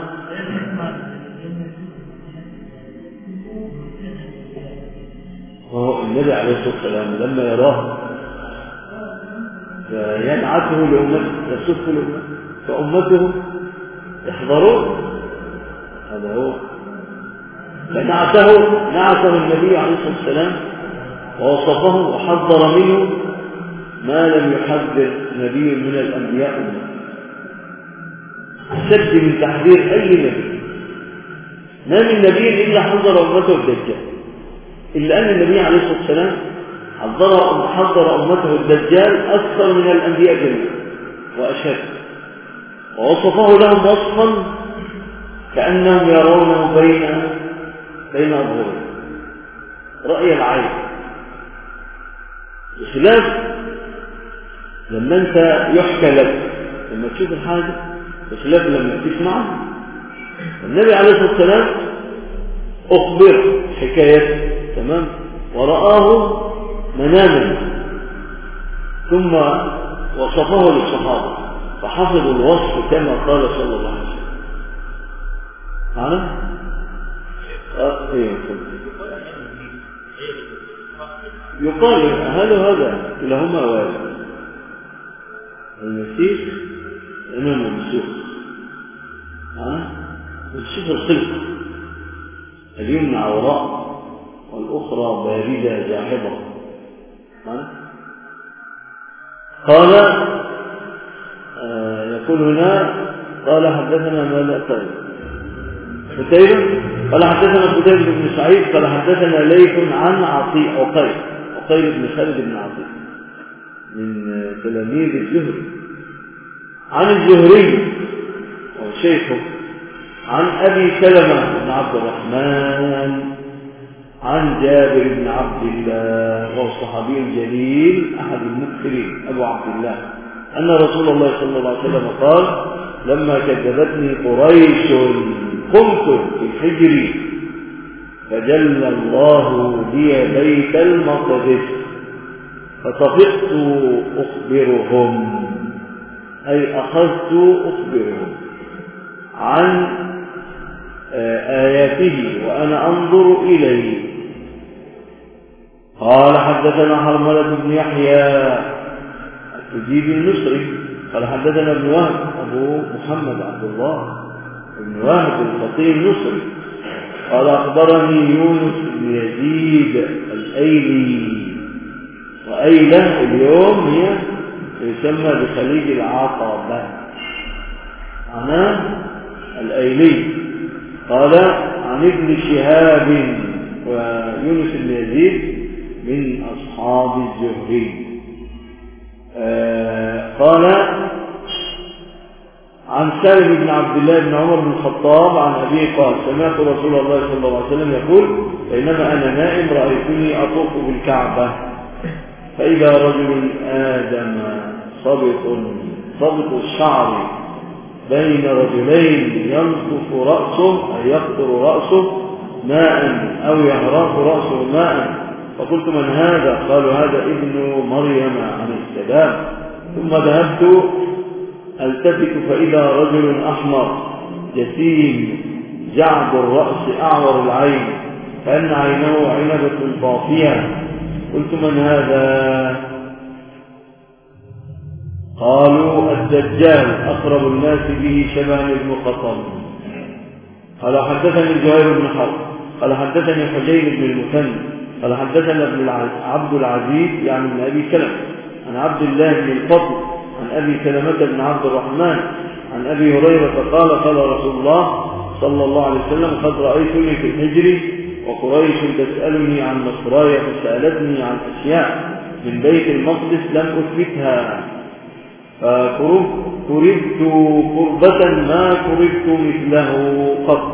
وهو النبي عليه الصلاة والسلام لما يراه ينعته لأمته يسف لأمته فأمته يحضرون. هذا هو فنعته نعته النبي عليه الصلاة والسلام ووصفه وحذر منه ما لم يحذر نبي من الأنبياء منه. سد من تحذير أي نبي، ما من نبي إلا حذر أمته الدجال، إلا أن النبي عليه الصلاة والسلام حذر حذر أمته الدجال أكثر من الأنبياء جميعا وأشد، ووصفه لهم وصفا كأنهم يرونه بين بين أظهرهم رأي العين، بخلاف لما أنت يحكى لك لما تشوف الحاجة، بخلاف لما تسمع. النبي عليه الصلاة والسلام أخبر حكايته تمام ورآه مناما ثم وصفه للصحابة فحفظوا الوصف كما قال صلى الله عليه وسلم. معنا؟ آه ايه يقال هذا هذا كلاهما واحد. المسيح انه ممسوح ها ممسوح الخلق، اليمنى عوراء والاخرى بارده جاحظه. قال آه يقول هنا قال حدثنا ما لا طيب قتيبة قال حدثنا قتيبة بن سعيد قال حدثنا ليث عن عطيء عقيل عقيل بن خالد بن عطيء من تلاميذ الزهري عن الزهري وشيخه عن أبي سلمة بن عبد الرحمن عن جابر بن عبد الله وهو الصحابي الجليل أحد المكثرين أبو عبد الله أن رسول الله صلى الله عليه وسلم قال لما كذبتني قريش قمت في الحجر فجل الله لي بيت المقدس فطفقت أخبرهم أي أخذت أخبرهم عن آياته وأنا أنظر إليه. قال حدثنا حرملة بن يحيى التجيبي المصري قال حدثنا ابن وهب أبو محمد عبد الله ابن وهب الفقيه المصري قال أخبرني يونس بن يزيد الأيلي، وأيلة اليوم هي يسمى بخليج العقبة أنا الأيلي. قال عن ابن شهاب ويونس بن يزيد من أصحاب الزهري. آه قال عن سالم بن عبد الله بن عمر بن الخطاب عن أبيه قال سمعت رسول الله صلى الله عليه وسلم يقول بينما أنا نائم رأيتني أطوف بالكعبة فإذا رجل آدم صبط صبط الشعر بين رجلين ينطف رأسه أي يقطر رأسه ماء أو يهراق رأسه ماء فقلت من هذا؟ قالوا هذا ابن مريم عليه السلام. ثم ذهبت التفت فإذا رجل أحمر جسيم جعد الرأس أعور العين كأن عينه عنبة طافية. قلت من هذا؟ قالوا الدجال أقرب الناس به شبان بن قطن. قال حدثني زهير بن حرب قال حدثني حجين بن المثنى قال حدثنا ابن عبد العزيز يعني من أبي سلمة عن عبد الله بن الفضل عن أبي سلمة بن عبد الرحمن عن أبي هريرة قال قال رسول الله صلى الله عليه وسلم قد رأيتني في الحجر وقريش تسألني عن مصراي فسألتني عن أشياء من بيت المقدس لم أثبتها فكربت قربة ما كربت مثله قط.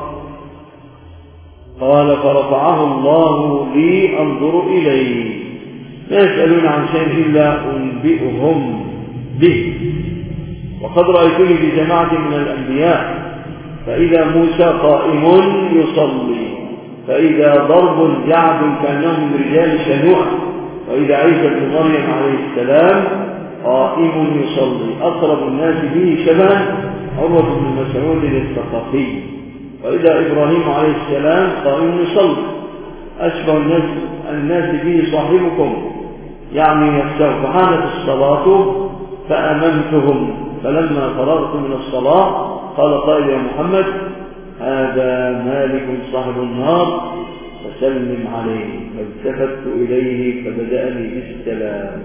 قال فرفعه الله لي أنظر إليه لا يسألون عن شيء إلا أنبئهم به. وقد رأيتني في جماعة من الأنبياء فإذا موسى قائم يصلي فإذا ضرب جعد كأنه من رجال شنوء وإذا عيسى بن مريم عليه السلام قائم يصلي أقرب الناس به شبها عروة بن مسعود الثقفي. وإذا إبراهيم عليه السلام قائم يصلي أشبه الناس, الناس به صاحبكم يعني نفسه. فحانت الصلاة فأمنتهم فلما فرغت من الصلاة قال قائل يا محمد هذا مالك صاحب النار فسلم عليه فالتفت إليه فبدأني بالسلام.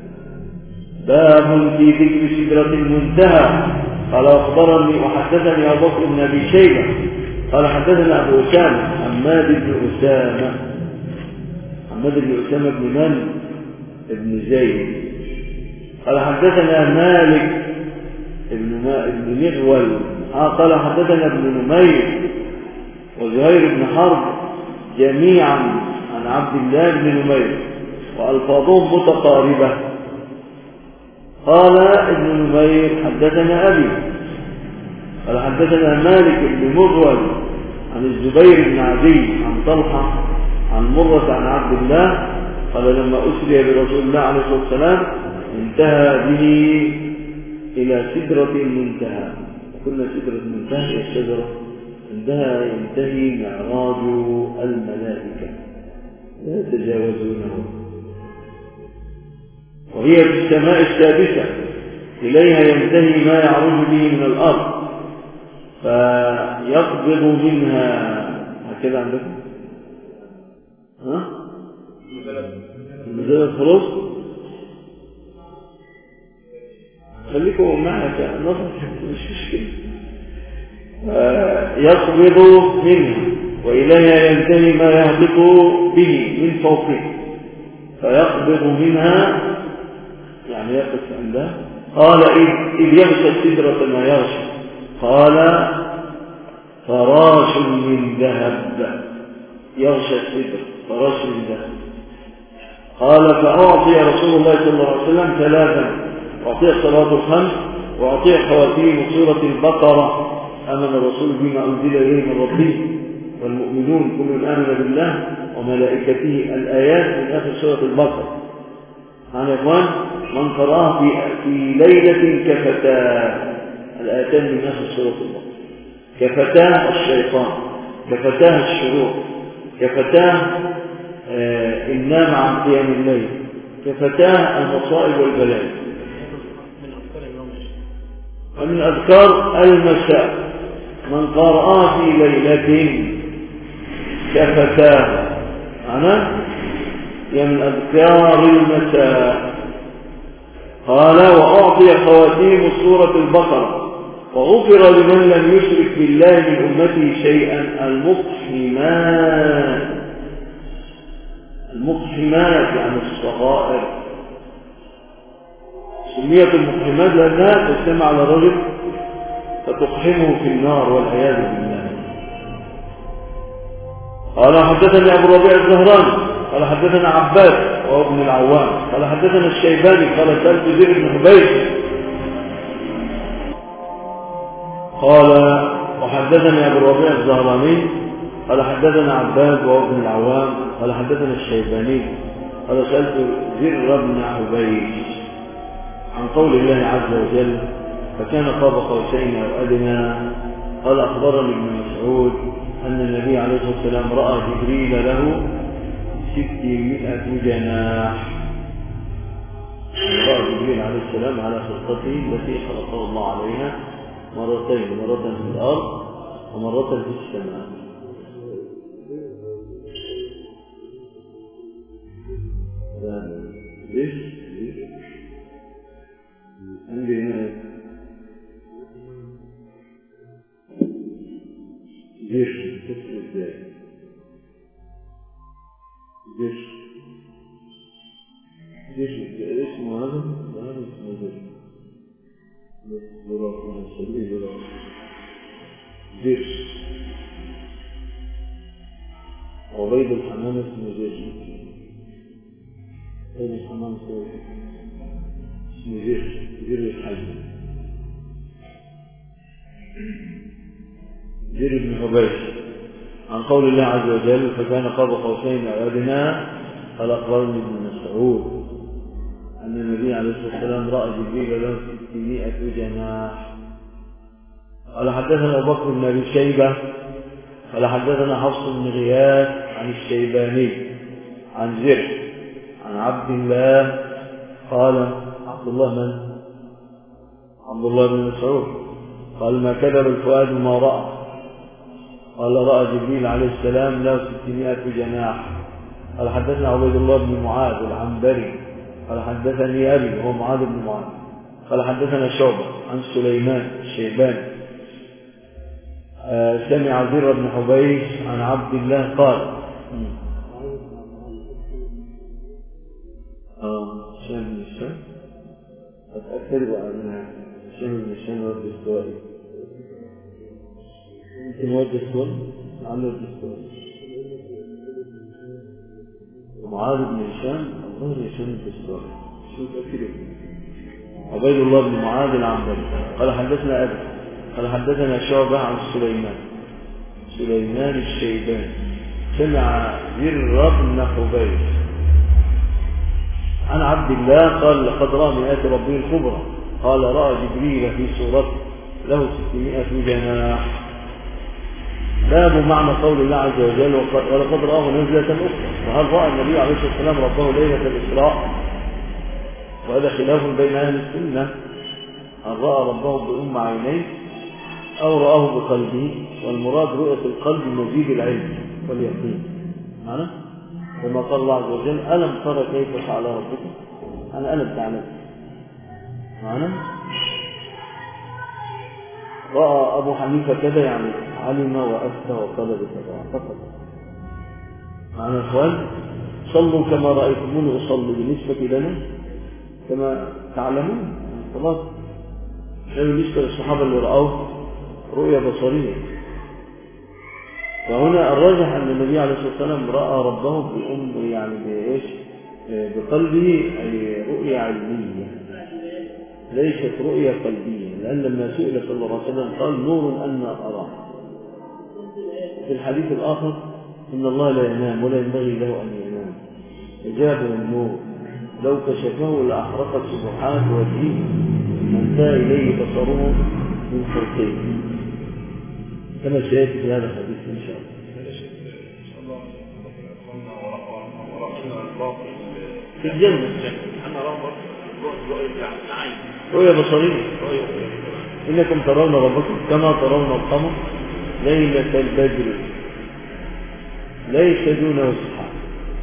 باب في ذكر سدرة المنتهى قال أخبرني وحدثني أبو بكر بن أبي شيبة قال حدثنا أبو أسامة حماد بن أسامة حماد بن أسامة بن من؟ ابن زيد قال حدثنا مالك ابن ابن مغول قال حدثنا ابن نمير وزهير بن حرب جميعا عن عبد الله بن نمير وألفاظهم متقاربة. قال ابن نمير حدثنا أبي قال حدثنا مالك بن مغول عن الزبير بن عدي عن طلحة عن مرة عن عبد الله قال لما أسري برسول الله عليه الصلاة والسلام انتهى به إلى سدرة المنتهى. كل سدرة المنتهى هي الشجرة عندها ينتهي معراج الملائكة لا يتجاوزونه وهي في السماء السادسة إليها ينتهي ما يعرج به من الأرض فيقبض منها هكذا عندكم ها؟ المزالة خلاص خليكم معك نظر مش مشكلة يقبض منها وإليها ينتهي ما يهبط به من فوقه فيقبض منها يعني يقف عندها. قال إذ يغشى السدرة ما يغشى قال فراش من ذهب يغشى السدرة فرش ده. قال فأعطي رسول الله صلى الله عليه وسلم ثلاثا، أعطي الصلاة الخمس، وأعطي خواتيم سورة البقرة، آمن الرسول بما أنزل إليه من ربه والمؤمنون كل آمن بالله وملائكته، الآيات من آخر سورة البقرة. يعني يا إخوان من قرأها في في ليلة كفتاه، الآيتان من آخر سورة البقرة، كفتاه الشيطان، كفتاه الشرور، كفتاه آه النام عن قيام الليل، كفتاه المصائب والبلاء. ومن أذكار المساء من قرأها في ليلة كفتاه، أنا هي من أذكار المساء. قال وأعطي خواتيم سورة البقرة، وغفر لمن لم يشرك بالله من أمته شيئا. المقحمات، المقحمات يعني الصغائر، سميت المقحمات لأنها تجتمع على رجل فتقحمه في النار والعياذ بالله. قال حدثني أبو ربيع الزهراني قال حدثنا عباس وهو ابن العوام قال حدثنا الشيباني قال سألت زيد بن حبيب قال وحدثني أبو ربيع الزهراني قال حدثنا عباس وهو ابن العوام قال حدثنا الشيباني قال سألت زر بن حبيب عن قول الله عز وجل فكان قاب قوسين أو أدنى. قال أخبرني ابن مسعود أن النبي عليه الصلاة والسلام رأى جبريل له ستمائة جناح. رأى جبريل عليه السلام على خلقته التي خلقه الله عليها مرتين، مرة في الأرض ومرة في السماء. ليش؟ عندي هنا جيش كسر ازاي جيش جيش اسمه هذا هذا اسمه جيش زراف نسميه زراف جيش. وبيض الحمام اسمه جيش، بيض الحمام اسمه جيش جير الحج. جير بن حبيش عن قول الله عز وجل فكان قاب قوسين أو أدنى. قال أخبرني ابن مسعود أن النبي عليه الصلاة والسلام رأى جبريل له ستمائة جناح. قال حدثنا أبو بكر بن أبي شيبة قال حدثنا حفص بن غياث عن الشيباني عن زر عن عبد الله قال عبد الله من؟ عبد الله بن مسعود قال ما كذب الفؤاد ما رأى. قال رأى جبريل عليه السلام له ستمائة جناح. قال حدثنا عبيد الله بن معاذ العنبري قال حدثني أبي وهو معاذ بن معاذ قال حدثنا شعبة عن سليمان الشيباني آه سمع زر بن حبيش عن عبد الله قال آه شام بن الشام أتأكد وأنا شام بن الشام ورد استوائي يمكن ورد استوائي عن ورد استوائي معاذ بن هشام الظهر هشام بن استوائي شو تأكده عبيد الله بن معاذ العنبري قال حدثنا أبي قال حدثنا شعبة عن سليمان سليمان الشيباني سمع زر بن حبيش عن عبد الله قال لقد رأى من آيات ربه الكبرى. قال رأى جبريل في صورته له ستمائة جناح. باب معنى قول الله عز وجل ولقد رآه نزلة أخرى. وهل رأى النبي عليه الصلاة والسلام ربه ليلة الإسراء؟ وهذا خلاف بين أهل السنة، هل رأى ربه بأم عينيه أو رآه بقلبه؟ والمراد رؤية القلب مزيد العلم واليقين. معنى كما قال الله عز وجل ألم ترى كيف فعل ربك؟ أنا ألم تعلم. معنى رأى أبو حنيفة كذا يعني علم وأفتى وقال بكذا فقط. معنى إخوان صلوا كما رأيتموني أصلي بالنسبة لنا كما تعلمون. خلاص بالنسبة للصحابة اللي رأوه رؤية بصرية فهنا الراجح أن النبي عليه الصلاة والسلام رأى ربه بأم يعني بإيش بقلبه، أي رؤية علمية ليست رؤية قلبية، لأن لما سئل صلى الله عليه وسلم قال نور أن أراه. في الحديث الآخر إن الله لا ينام ولا ينبغي له أن ينام، إجابه النور لو كشفه لأحرقت سبحات وجهه انتهى إليه بصره من خلقه، كما سيأتي في هذا الحديث إن شاء الله. في الجنة رؤية بصرية، إنكم ترون ربكم كما ترون القمر ليلة البدر ليس دونه سحاب،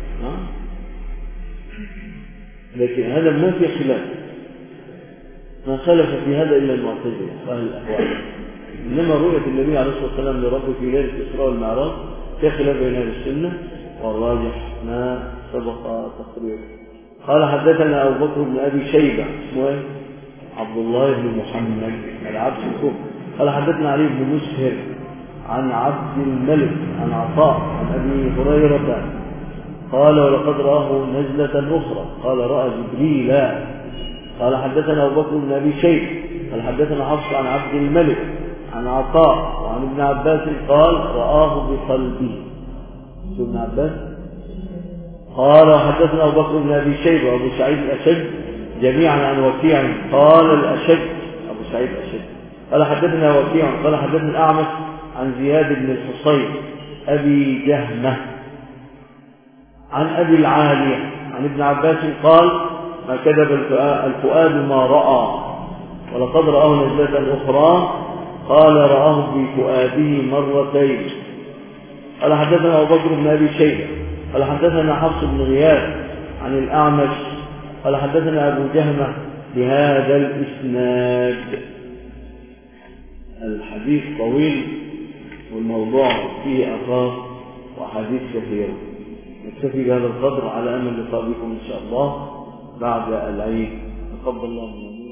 لكن هذا ما في خلاف، ما خلف في هذا إلا المعتزلة وأهل الأهواء. إنما رؤية النبي عليه الصلاة والسلام لربه في ليلة الإسراء والمعراج تخلف بين أهل السنة، والراجح ما سبق تقريره. قال حدثنا أبو بكر بن أبي شيبة اسمه ايه؟ عبد الله بن محمد العبس الكوفي. قال حدثنا علي بن مسهر عن عبد الملك عن عطاء عن أبي هريرة قال ولقد رآه نزلة أخرى قال رأى جبريل. قال حدثنا أبو بكر بن أبي شيبة قال حدثنا حفص عن عبد الملك عن عطاء وعن ابن عباس قال رآه بقلبه. ابن عباس قال حدثنا أبو بكر بن أبي شيبة وأبو سعيد الأشج جميعا عن وكيع قال الأشج أبو سعيد الأشج قال حدثنا وكيع قال حدثنا الأعمش عن زياد بن الحصين أبي جهمة عن أبي العالية عن ابن عباس قال ما كذب الفؤاد ما رأى ولقد رآه نزلة أخرى قال رآه بفؤاده مرتين. قال حدثنا أبو بكر بن أبي شيبة قال حدثنا حفص بن غياث عن الأعمش قال حدثنا أبو جهمة بهذا الإسناد. الحديث طويل والموضوع فيه آثار وأحاديث كثيرة. نكتفي بهذا القدر على أمل لقاء بكم إن شاء الله بعد العيد. تقبل الله منا.